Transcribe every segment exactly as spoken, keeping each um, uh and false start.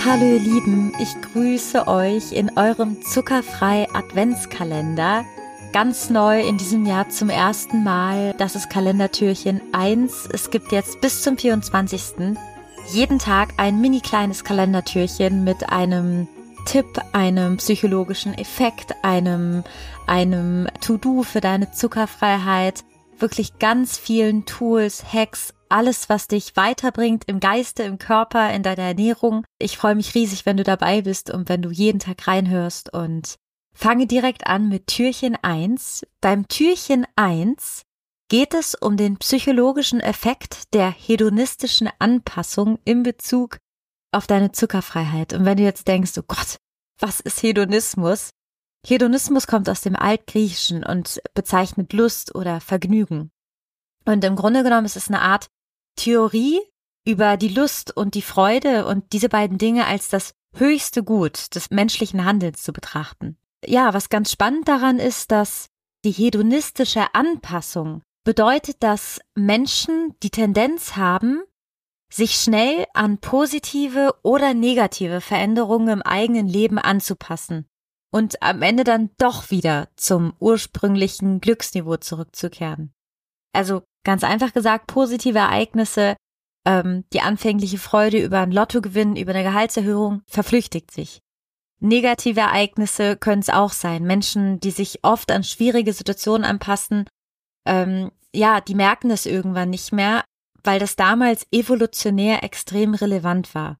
Hallo ihr Lieben, ich grüße euch in eurem zuckerfrei Adventskalender. Ganz neu in diesem Jahr zum ersten Mal, das ist Kalendertürchen eins. Es gibt jetzt bis zum vierundzwanzigsten jeden Tag ein mini kleines Kalendertürchen mit einem Tipp, einem psychologischen Effekt, einem, einem To-Do für deine Zuckerfreiheit, wirklich ganz vielen Tools, Hacks, alles, was dich weiterbringt im Geiste, im Körper, in deiner Ernährung. Ich freue mich riesig, wenn du dabei bist und wenn du jeden Tag reinhörst und fange direkt an mit Türchen eins. Beim Türchen eins geht es um den psychologischen Effekt der hedonistischen Anpassung in Bezug auf deine Zuckerfreiheit. Und wenn du jetzt denkst, oh Gott, was ist Hedonismus? Hedonismus kommt aus dem Altgriechischen und bezeichnet Lust oder Vergnügen. Und im Grunde genommen ist es eine Art Theorie über die Lust und die Freude und diese beiden Dinge als das höchste Gut des menschlichen Handelns zu betrachten. Ja, was ganz spannend daran ist, dass die hedonistische Anpassung bedeutet, dass Menschen die Tendenz haben, sich schnell an positive oder negative Veränderungen im eigenen Leben anzupassen und am Ende dann doch wieder zum ursprünglichen Glücksniveau zurückzukehren. Also ganz einfach gesagt, positive Ereignisse, ähm, die anfängliche Freude über ein Lottogewinn, über eine Gehaltserhöhung verflüchtigt sich. Negative Ereignisse können es auch sein. Menschen, die sich oft an schwierige Situationen anpassen, ähm, ja, die merken es irgendwann nicht mehr, weil das damals evolutionär extrem relevant war.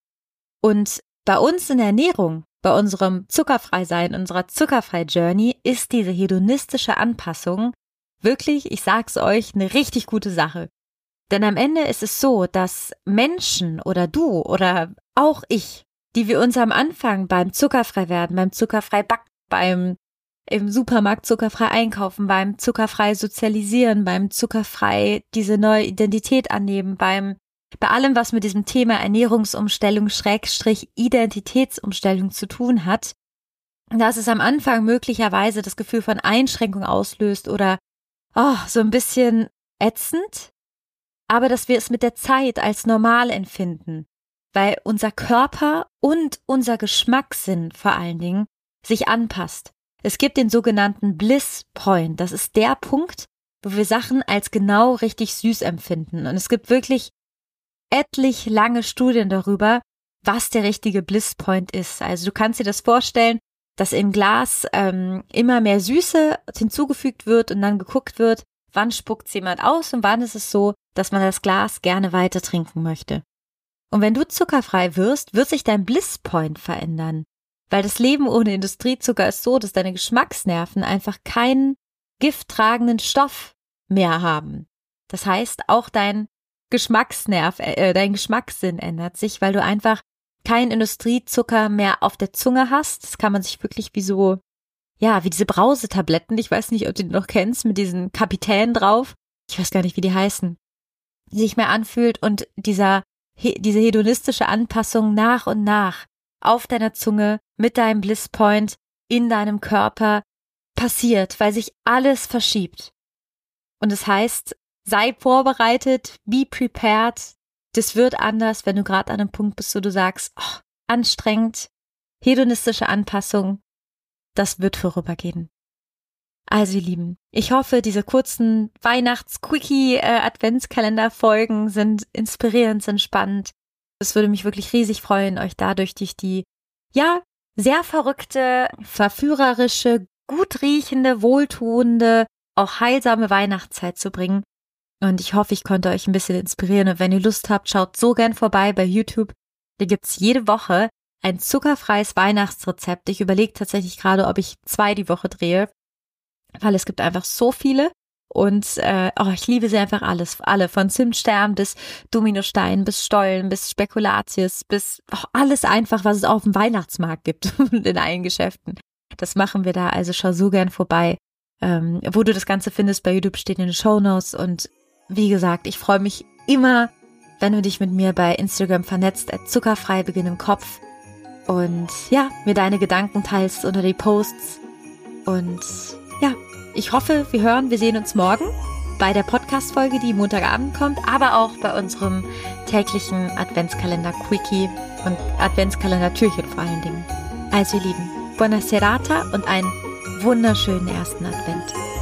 Und bei uns in der Ernährung, bei unserem Zuckerfreisein, unserer Zuckerfrei-Journey, ist diese hedonistische Anpassung wirklich, ich sag's euch, eine richtig gute Sache. Denn am Ende ist es so, dass Menschen oder du oder auch ich, die wir uns am Anfang beim Zuckerfrei werden, beim Zuckerfrei backen, beim im Supermarkt zuckerfrei einkaufen, beim Zuckerfrei sozialisieren, beim Zuckerfrei diese neue Identität annehmen, beim bei allem, was mit diesem Thema Ernährungsumstellung, Schrägstrich Identitätsumstellung zu tun hat, dass es am Anfang möglicherweise das Gefühl von Einschränkung auslöst oder oh, so ein bisschen ätzend, aber dass wir es mit der Zeit als normal empfinden, weil unser Körper und unser Geschmackssinn vor allen Dingen sich anpasst. Es gibt den sogenannten Bliss Point, das ist der Punkt, wo wir Sachen als genau richtig süß empfinden. Und es gibt wirklich etlich lange Studien darüber, was der richtige Bliss Point ist. Also du kannst dir das vorstellen, dass im Glas ähm, immer mehr Süße hinzugefügt wird und dann geguckt wird, wann spuckt jemand aus und wann ist es so, dass man das Glas gerne weiter trinken möchte. Und wenn du zuckerfrei wirst, wird sich dein Bliss Point verändern, weil das Leben ohne Industriezucker ist so, dass deine Geschmacksnerven einfach keinen gifttragenden Stoff mehr haben. Das heißt, auch dein Geschmacksnerv, äh, dein Geschmackssinn ändert sich, weil du einfach kein Industriezucker mehr auf der Zunge hast. Das kann man sich wirklich wie so, ja, wie diese Brausetabletten, ich weiß nicht, ob du die noch kennst, mit diesen Kapitänen drauf, ich weiß gar nicht, wie die heißen, die sich mehr anfühlt und dieser, diese hedonistische Anpassung nach und nach auf deiner Zunge, mit deinem Bliss Point, in deinem Körper passiert, weil sich alles verschiebt. Und das heißt, sei vorbereitet, be prepared. Das wird anders, wenn du gerade an einem Punkt bist, wo du sagst, oh, anstrengend, hedonistische Anpassung, das wird vorübergehen. Also ihr Lieben, ich hoffe, diese kurzen Weihnachts-Quickie-Adventskalender-Folgen sind inspirierend, sind spannend. Es würde mich wirklich riesig freuen, euch dadurch durch die, ja, sehr verrückte, verführerische, gut riechende, wohltuende, auch heilsame Weihnachtszeit zu bringen. Und ich hoffe, ich konnte euch ein bisschen inspirieren. Und wenn ihr Lust habt, schaut so gern vorbei bei YouTube. Da gibt's jede Woche ein zuckerfreies Weihnachtsrezept. Ich überlege tatsächlich gerade, ob ich zwei die Woche drehe, weil es gibt einfach so viele. Und äh, oh, ich liebe sie einfach alles, alle, von Zimtstern bis Dominostein, bis Stollen, bis Spekulatius, bis oh, alles einfach, was es auf dem Weihnachtsmarkt gibt in allen Geschäften. Das machen wir da, also schau so gern vorbei. Ähm, wo du das Ganze findest, bei YouTube steht in den Shownotes. Und wie gesagt, ich freue mich immer, wenn du dich mit mir bei Instagram vernetzt, at zuckerfrei Beginn im Kopf. Und ja, mir deine Gedanken teilst unter die Posts. Und ja, ich hoffe, wir hören, wir sehen uns morgen. bei der Podcast-Folge, die Montagabend kommt, aber auch bei unserem täglichen Adventskalender-Quickie und Adventskalender-Türchen vor allen Dingen. Also ihr Lieben, buona serata und einen wunderschönen ersten Advent.